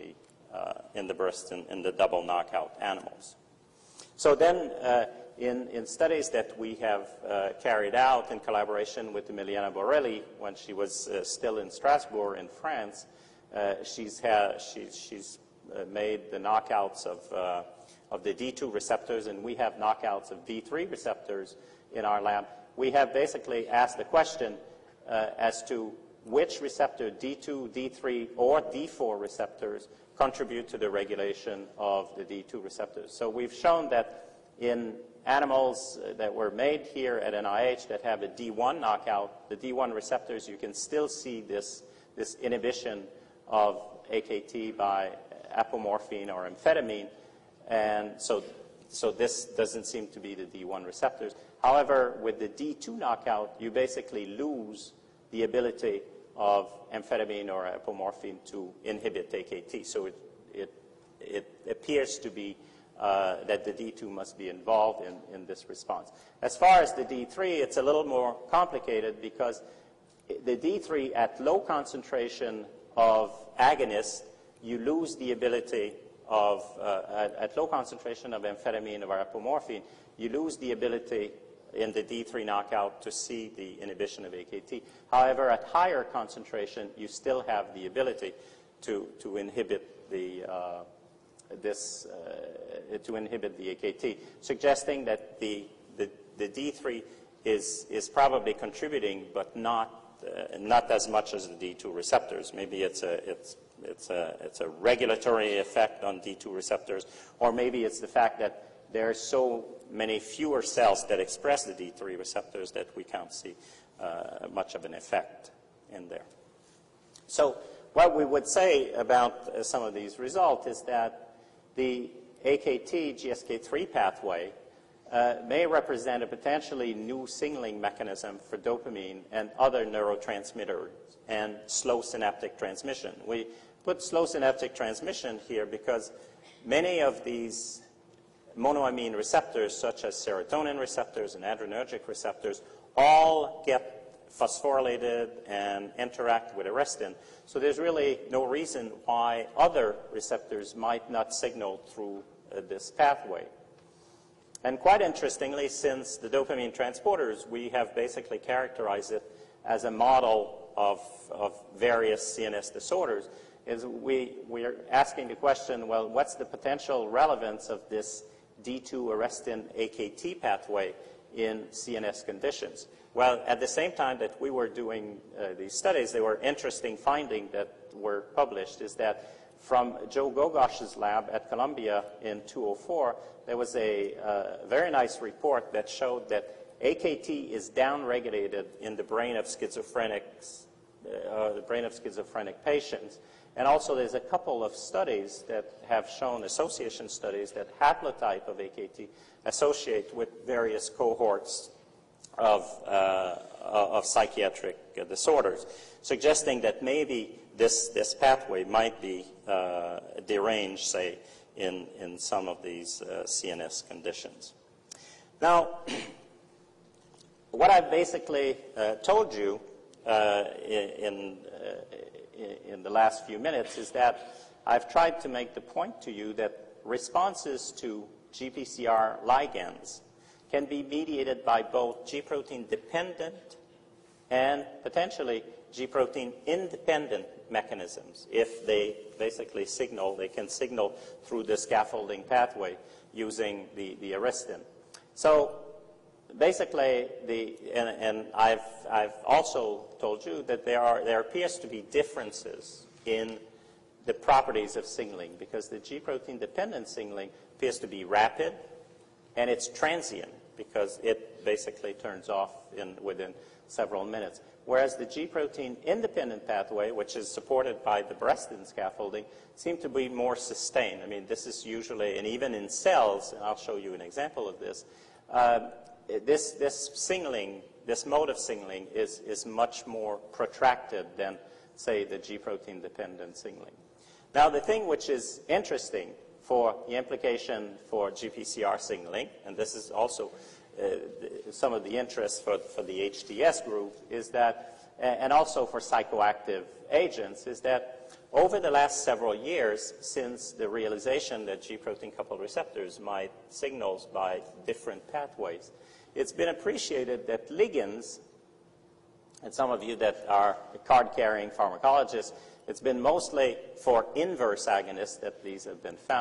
the Berestin, in the double knockout animals. So then, in studies that we have carried out in collaboration with Emiliana Borelli when she was still in Strasbourg in France, she's made the knockouts of the D2 receptors, and we have knockouts of D3 receptors in our lab, we have basically asked the question as to which receptor, D2, D3, or D4 receptors, contribute to the regulation of the D2 receptors. So we've shown that in animals that were made here at NIH that have a D1 knockout, the D1 receptors, you can still see this inhibition of AKT by apomorphine or amphetamine, and so this doesn't seem to be the D1 receptors. However, with the D2 knockout, you basically lose the ability of amphetamine or apomorphine to inhibit AKT. So it appears to be that the D2 must be involved in this response. As far as the D3, it's a little more complicated because the D3 at low concentration of agonists, you lose the ability of, at low concentration of amphetamine or apomorphine, you lose the ability in the D3 knockout to see the inhibition of AKT. However, at higher concentration, you still have the ability to inhibit the AKT, suggesting that the D3 is probably contributing, but not as much as the D2 receptors. Maybe it's a regulatory effect on D2 receptors, or maybe it's the fact that there are so many fewer cells that express the D3 receptors that we can't see much of an effect in there. So what we would say about some of these results is that the AKT GSK3 pathway may represent a potentially new signaling mechanism for dopamine and other neurotransmitters and slow synaptic transmission. We put slow synaptic transmission here because many of these monoamine receptors, such as serotonin receptors and adrenergic receptors, all get phosphorylated and interact with arrestin. So there's really no reason why other receptors might not signal through this pathway. And quite interestingly, since the dopamine transporters, we have basically characterized it as a model of various CNS disorders, is we are asking the question, well, what's the potential relevance of this D2 arrestin AKT pathway in CNS conditions? Well, at the same time that we were doing these studies, there were interesting findings that were published, is that from Joe Gogosh's lab at Columbia in 2004, there was a very nice report that showed that AKT is downregulated in the brain of schizophrenic patients. And also there's a couple of studies that have shown, association studies, that haplotype of AKT associate with various cohorts of psychiatric disorders, suggesting that maybe this pathway might be deranged, say, in some of these CNS conditions. Now, what I've basically told you in the last few minutes is that I've tried to make the point to you that responses to GPCR ligands can be mediated by both G-protein dependent and potentially G-protein independent mechanisms. If they basically signal, they can signal through the scaffolding pathway using the arrestin. So basically, and I've also told you that there appears to be differences in the properties of signaling, because the G-protein dependent signaling appears to be rapid, and it's transient because it basically turns off within several minutes. Whereas the G-protein independent pathway, which is supported by the Brestin scaffolding, seems to be more sustained. I mean, this is usually, and even in cells, and I'll show you an example of this, this signaling, this mode of signaling is much more protracted than, say, the G-protein dependent signaling. Now, the thing which is interesting for the implication for GPCR signaling, and this is also some of the interest for the HTS group, is that, and also for psychoactive agents, is that over the last several years, since the realization that G-protein coupled receptors might signal by different pathways, it's been appreciated that ligands, and some of you that are card-carrying pharmacologists, it's been mostly for inverse agonists that these have been found.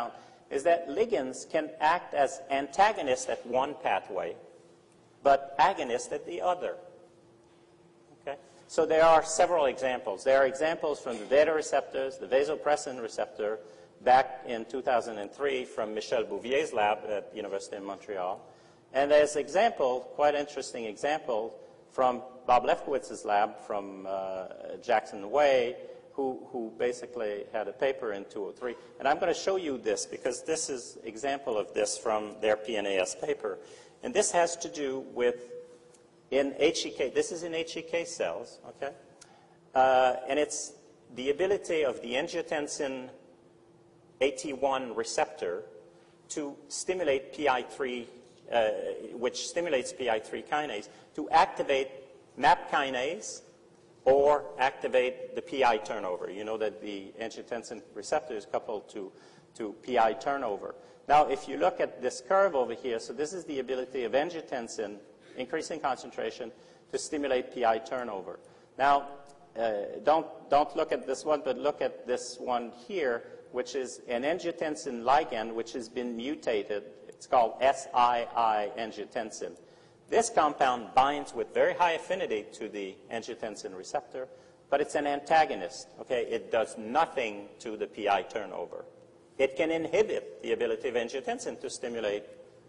is that ligands can act as antagonists at one pathway, but agonists at the other. Okay? So there are several examples. There are examples from the beta receptors, the vasopressin receptor, back in 2003 from Michel Bouvier's lab at the University of Montreal. And there's example, quite interesting example, from Bob Lefkowitz's lab from Jackson Way, who basically had a paper in 2003. And I'm going to show you this because this is an example of this from their PNAS paper. And this has to do with, in HEK, this is in HEK cells, okay? And it's the ability of the angiotensin AT1 receptor to stimulate PI3, which stimulates PI3 kinase, to activate MAP kinase or activate the PI turnover. You know that the angiotensin receptor is coupled to PI turnover. Now, if you look at this curve over here, so this is the ability of angiotensin, increasing concentration, to stimulate PI turnover. Now, don't look at this one, but look at this one here, which is an angiotensin ligand which has been mutated. It's called SII angiotensin. This compound binds with very high affinity to the angiotensin receptor, but it's an antagonist. Okay? It does nothing to the PI turnover. It can inhibit the ability of angiotensin to stimulate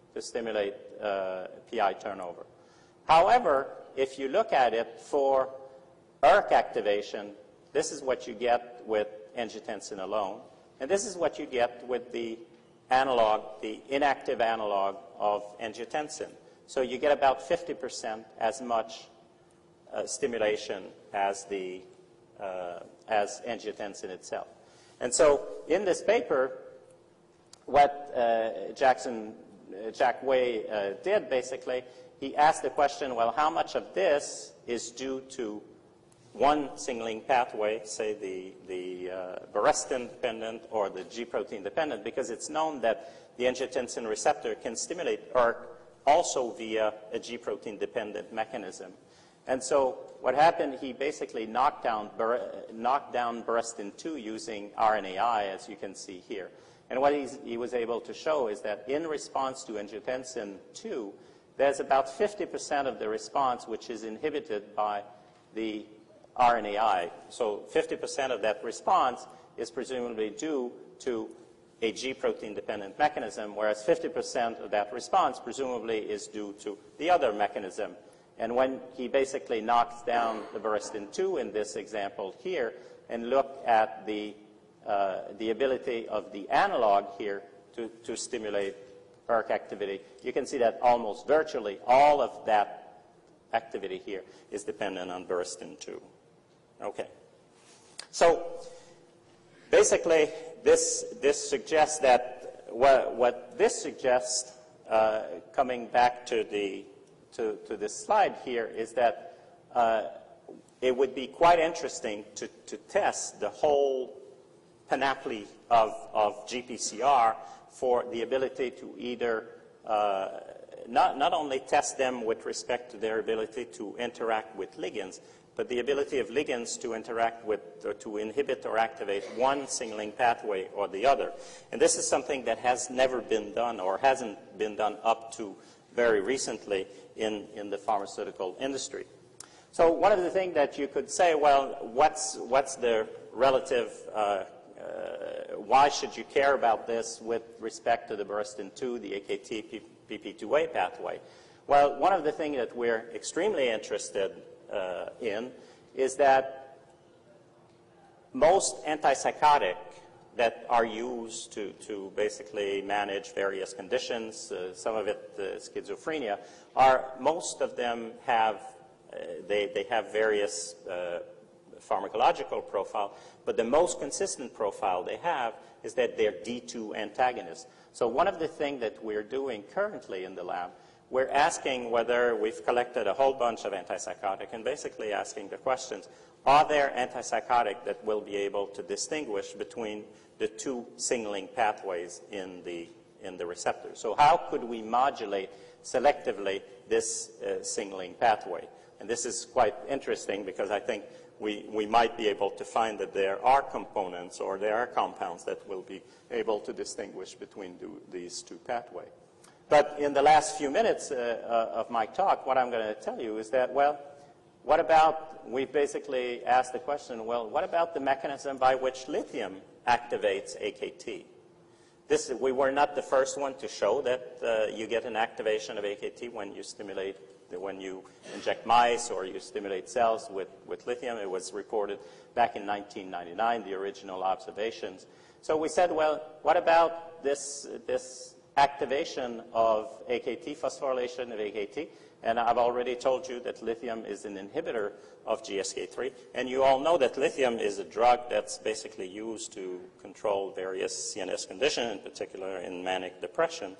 PI turnover. However, if you look at it for ERK activation, this is what you get with angiotensin alone. And this is what you get with the analog, the inactive analog of angiotensin. So you get about 50% as much stimulation as angiotensin itself. And so in this paper, what Jack Way did basically, he asked the question, well, how much of this is due to one signaling pathway, say the Berestin-dependent or the G protein-dependent, because it's known that the angiotensin receptor can stimulate ERK also via a G protein-dependent mechanism. And so what happened, he basically knocked down Berestin-2 using RNAi, as you can see here. And what he was able to show is that in response to angiotensin 2, there's about 50% of the response which is inhibited by the RNAi. So 50% of that response is presumably due to a G protein-dependent mechanism, whereas 50% of that response presumably is due to the other mechanism. And when he basically knocks down the Berestin-2 in this example here and look at the ability of the analog here to stimulate ERK activity, you can see that almost virtually all of that activity here is dependent on Berestin-2. Okay. So basically, this suggests that what this suggests, coming back to this slide here, is that it would be quite interesting to test the whole panoply of GPCR for the ability to either not only test them with respect to their ability to interact with ligands, but the ability of ligands to interact with, or to inhibit or activate one signaling pathway or the other. And this is something that has never been done or hasn't been done up to very recently in the pharmaceutical industry. So one of the things that you could say, well, what's the relative, why should you care about this with respect to the Berestin-2, the AKT PP2A pathway? Well, one of the things that we're extremely interested in is that most antipsychotic that are used to basically manage various conditions, some of it schizophrenia, most of them have, they have various pharmacological profile, but the most consistent profile they have is that they're D2 antagonists. So one of the things that we're doing currently in the lab, we're asking whether we've collected a whole bunch of antipsychotic and basically asking the questions, are there antipsychotic that will be able to distinguish between the two signaling pathways in the receptor? So how could we modulate selectively this signaling pathway? And this is quite interesting because I think we might be able to find that there are components or there are compounds that will be able to distinguish between these two pathways. But in the last few minutes of my talk, what I'm going to tell you is that, well, what about, we've basically asked the question, well, what about the mechanism by which lithium activates AKT? We were not the first one to show that you get an activation of AKT when you inject mice or you stimulate cells with lithium. It was reported back in 1999, the original observations. So we said, well, what about this activation of AKT, phosphorylation of AKT? And I've already told you that lithium is an inhibitor of GSK3. And you all know that lithium is a drug that's basically used to control various CNS conditions, in particular in manic depression.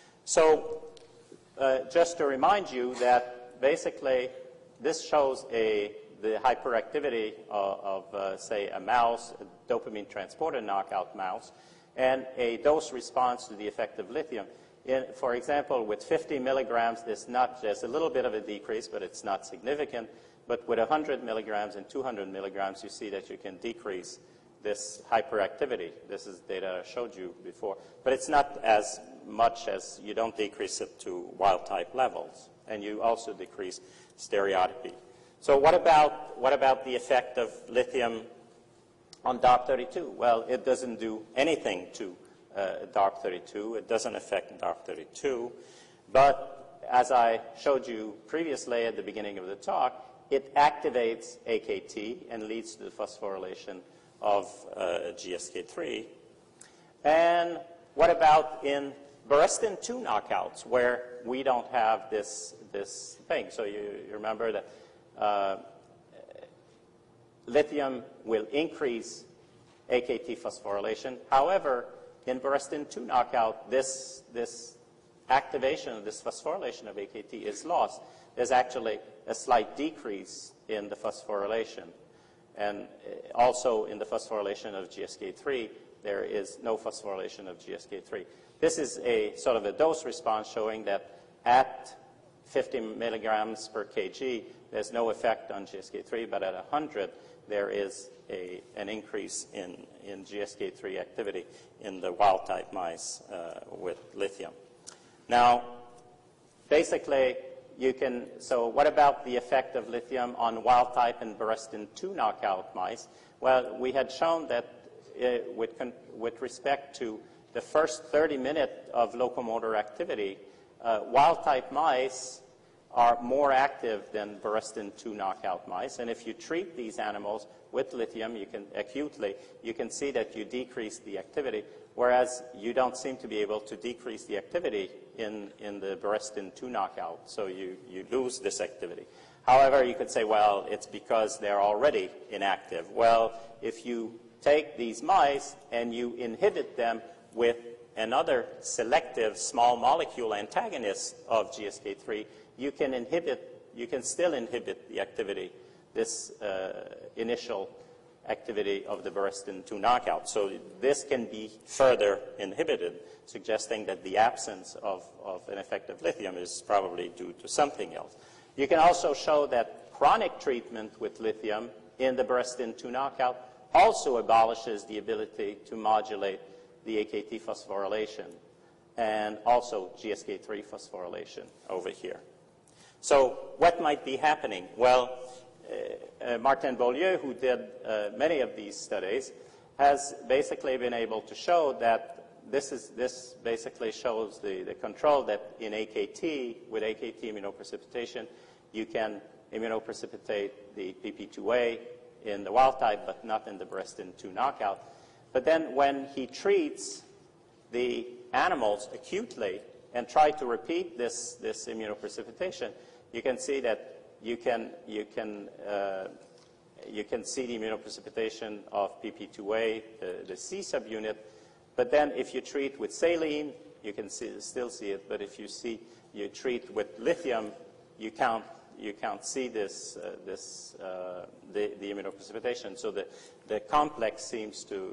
So just to remind you that basically this shows the hyperactivity of say, a mouse, a dopamine transporter knockout mouse, and a dose response to the effect of lithium. For example, with 50 milligrams, there's a little bit of a decrease, but it's not significant. But with 100 milligrams and 200 milligrams, you see that you can decrease this hyperactivity. This is data I showed you before. But it's not as much as you don't decrease it to wild-type levels. And you also decrease stereotypy. So what about the effect of lithium on DARP32? Well, it doesn't do anything to DARP32. It doesn't affect DARP32. But as I showed you previously at the beginning of the talk, it activates AKT and leads to the phosphorylation of GSK3. And what about in Berestin2 knockouts, where we don't have this thing? So you remember that lithium will increase AKT phosphorylation. However, in Berestin2 knockout, this activation, this phosphorylation of AKT is lost. There's actually a slight decrease in the phosphorylation. And also in the phosphorylation of GSK3, there is no phosphorylation of GSK3. This is a sort of a dose response showing that at 50 milligrams per kg, there's no effect on GSK3, but at 100, there is an increase in GSK3 activity in the wild-type mice with lithium. Now, basically, so what about the effect of lithium on wild-type and Berestin2 knockout mice? Well, we had shown that with respect to the first 30 minutes of locomotor activity, wild-type mice are more active than Berestin2 knockout mice. And if you treat these animals with lithium, acutely, you can see that you decrease the activity, whereas you don't seem to be able to decrease the activity in the Berestin2 knockout. So you lose this activity. However, you could say, well, it's because they're already inactive. Well, if you take these mice and you inhibit them with another selective small molecule antagonist of GSK3, you can still inhibit the activity, this initial activity of the Berestin2 knockout. So this can be further inhibited, suggesting that the absence of an effect of lithium is probably due to something else. You can also show that chronic treatment with lithium in the Berestin2 knockout also abolishes the ability to modulate the AKT phosphorylation and also GSK3 phosphorylation over here. So what might be happening? Well, Martin Beaulieu, who did many of these studies, has basically been able to show that this basically shows the control that in AKT, with AKT immunoprecipitation, you can immunoprecipitate the PP2A in the wild type, but not in the Berestin2 knockout. But then when he treats the animals acutely and try to repeat this immunoprecipitation, you can see that you can see the immunoprecipitation of PP2A, the C subunit. But then if you treat with saline, you can still see it. But if you treat with lithium, you can't see this, the immunoprecipitation. So the complex seems to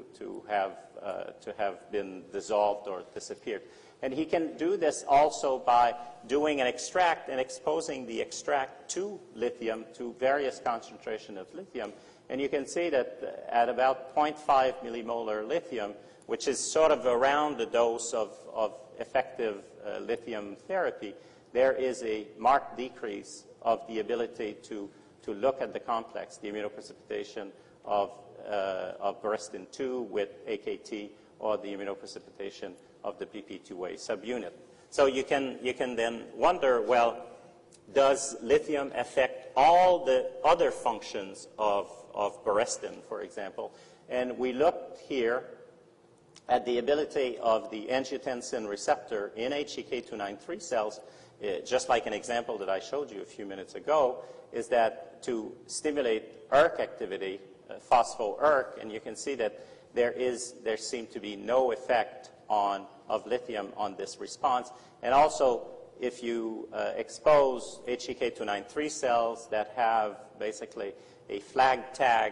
have been dissolved or disappeared. And he can do this also by doing an extract and exposing the extract to lithium, to various concentrations of lithium. And you can see that at about 0.5 millimolar lithium, which is sort of around the dose of effective lithium therapy, there is a marked decrease of the ability to look at the complex, the immunoprecipitation of Berestin-2 with AKT, or the immunoprecipitation of the PP2A subunit. So you can then wonder, well, does lithium affect all the other functions of Berestin, for example? And we looked here at the ability of the angiotensin receptor in HEK293 cells, just like an example that I showed you a few minutes ago, is that to stimulate ERK activity, phospho-ERK, and you can see that there seemed to be no effect of lithium on this response. And also, if you expose HEK293 cells that have basically a flag tag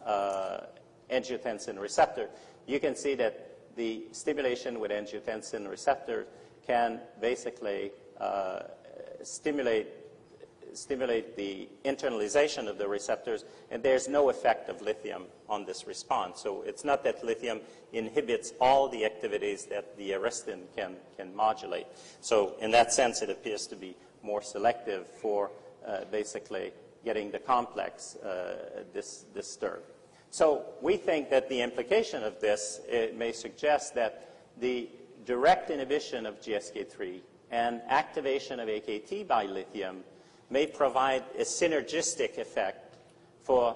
angiotensin receptor, you can see that the stimulation with angiotensin receptor can basically stimulate the internalization of the receptors, and there's no effect of lithium on this response. So it's not that lithium inhibits all the activities that the arrestin can modulate. So in that sense, it appears to more selective for basically getting the complex disturbed. So we think that the implication of this may suggest that the direct inhibition of GSK3 and activation of AKT by lithium may provide a synergistic effect for,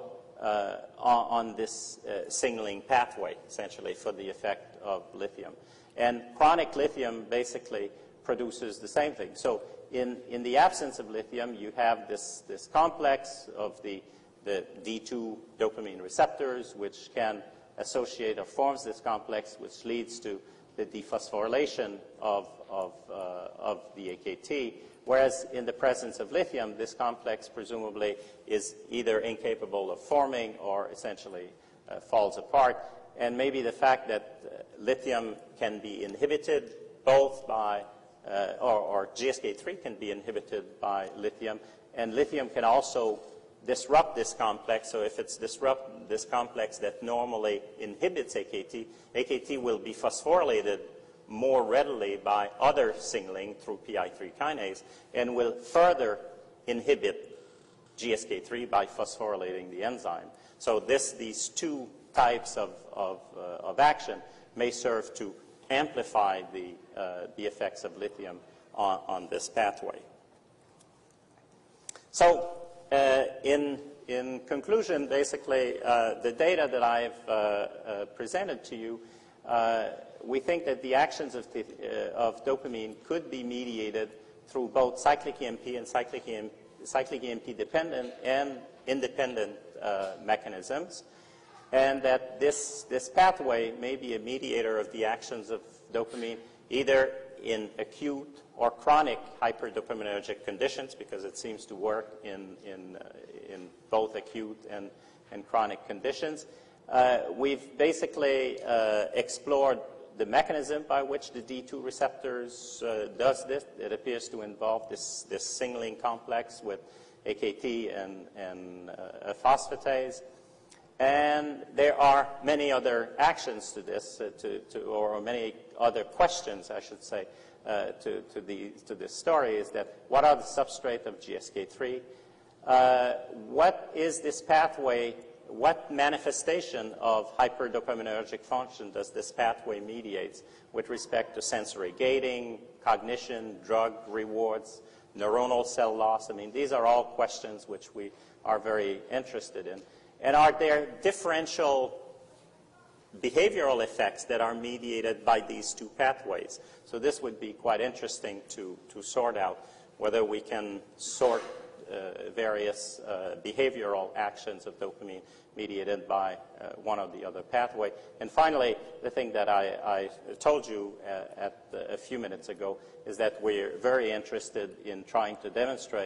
on this signaling pathway, essentially, for the effect of lithium. And chronic lithium basically produces the same thing. So in the absence of lithium, you have this complex of the D2 dopamine receptors, which can associate or forms this complex, which leads to the dephosphorylation of the AKT, whereas in the presence of lithium, this complex presumably is either incapable of forming or essentially falls apart. And maybe the fact that lithium can be inhibited both by, or GSK3 can be inhibited by lithium, and lithium can also disrupt this complex. So if it's disrupt this complex that normally inhibits AKT, AKT will be phosphorylated more readily by other signaling through PI3 kinase and will further inhibit GSK3 by phosphorylating the enzyme. So these two types of action may serve to amplify the effects of lithium on this pathway. So in conclusion, basically, the data that I've presented to you, we think that the actions of dopamine could be mediated through both cyclic EMP and cyclic EMP dependent and independent mechanisms, and that this pathway may be a mediator of the actions of dopamine either in acute or chronic hyperdopaminergic conditions, because it seems to work in both acute and chronic conditions. We've basically explored the mechanism by which the D2 receptors does this. It appears to involve this signaling complex with AKT and phosphatase. And there are many other actions to this, or many other questions, I should say, to this story, is that what are the substrate of GSK3? What is this pathway? What manifestation of hyperdopaminergic function does this pathway mediate with respect to sensory gating, cognition, drug rewards, neuronal cell loss? I mean, these are all questions which we are very interested in. And are there differential behavioral effects that are mediated by these two pathways? So this would be quite interesting to sort out, whether we can sort various behavioral actions of dopamine mediated by one or the other pathway. And finally, the thing that I told you a few minutes ago is that we're very interested in trying to demonstrate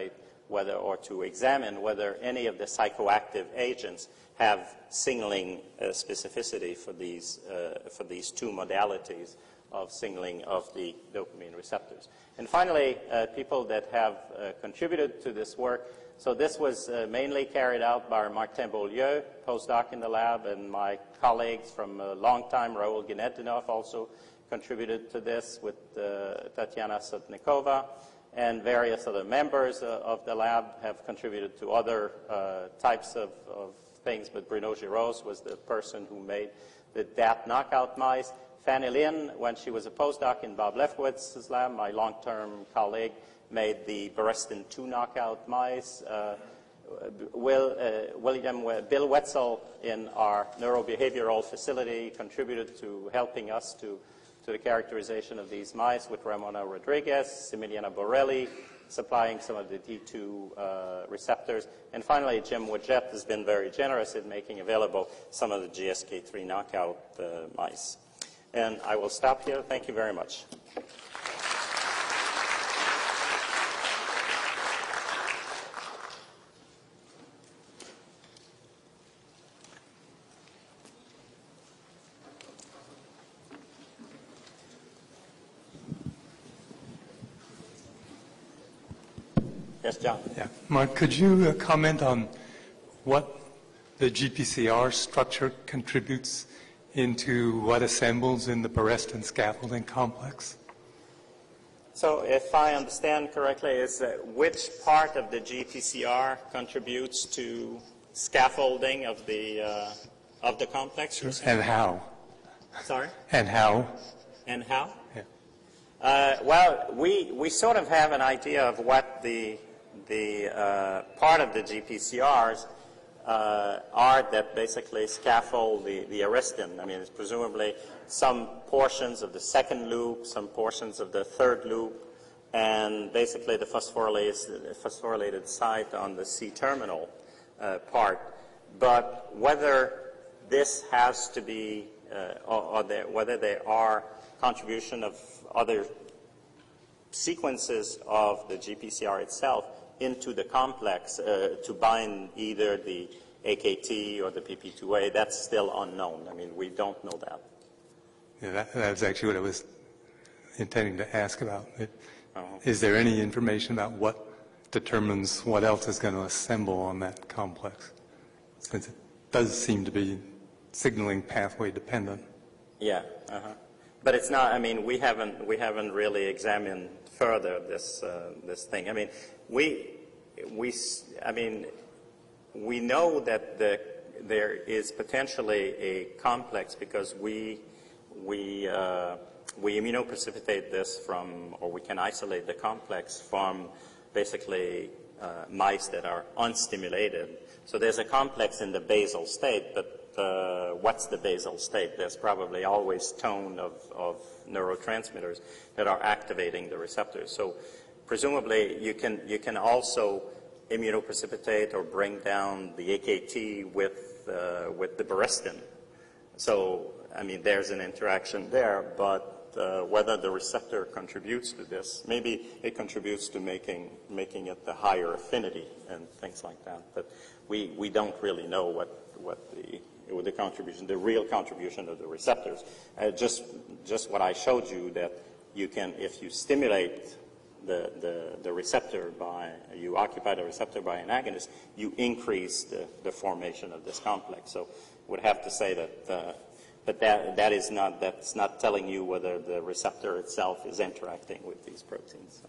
whether, or to examine whether any of the psychoactive agents have signaling specificity for these two modalities of signaling of the dopamine receptors. And finally, people that have contributed to this work. So this was mainly carried out by Martin Beaulieu, postdoc in the lab, and my colleagues from a long time, Raoul Gnedinov also contributed to this with Tatiana Sotnikova, and various other members of the lab have contributed to other types of things, but Bruno Giros was the person who made the DAP knockout mice. Fanny Lin, when she was a postdoc in Bob Lefkowitz's lab, my long-term colleague, made the Berestin 2 knockout mice. Bill Wetzel in our neurobehavioral facility contributed to helping us to the characterization of these mice with Ramona Rodriguez, Emiliana Borelli, supplying some of the D2 receptors. And finally, Jim Woodjet has been very generous in making available some of the GSK3 knockout mice. And I will stop here. Thank you very much. Yes, John. Yeah. Mark, could you comment on what the GPCR structure contributes into what assembles in the Berestin scaffolding complex? So if I understand correctly, is which part of the GPCR contributes to scaffolding of the complex? Sure. And how? Sorry? And how? And how? Yeah. Well, we sort of have an idea of what the part of the GPCRs are that basically scaffold the arrestin. I mean, it's presumably some portions of the second loop, some portions of the third loop, and basically the phosphorylated site on the C-terminal part. But whether this has to be, whether there are contribution of other sequences of the GPCR itself into the complex to bind either the AKT or the PP2A, that's still unknown. I mean, we don't know that. Yeah, that's actually what I was intending to ask about. Is there any information about what determines what else is going to assemble on that complex? Since it does seem to be signaling pathway dependent. Yeah, but it's not. I mean, we haven't really examined further this thing. I mean, we know that there is potentially a complex because we immunoprecipitate this from, or we can isolate the complex from basically mice that are unstimulated. So there's a complex in the basal state, but what's the basal state? There's probably always tone of neurotransmitters that are activating the receptors. So presumably you can also immunoprecipitate or bring down the AKT with the Berestin. So I mean, there's an interaction there, but whether the receptor contributes to this, maybe it contributes to making it the higher affinity and things like that. But we don't really know what the contribution, the real contribution of the receptors. Just what I showed you, that you can, if you stimulate the receptor you occupy the receptor by an agonist, you increase the formation of this complex. So would have to say that, but that's not telling you whether the receptor itself is interacting with these proteins.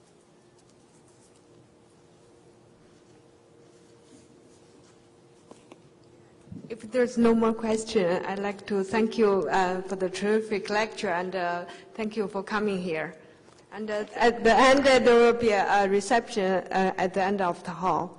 If there's no more question, I'd like to thank you for the terrific lecture, and thank you for coming here. And at the end, there will be a reception at the end of the hall.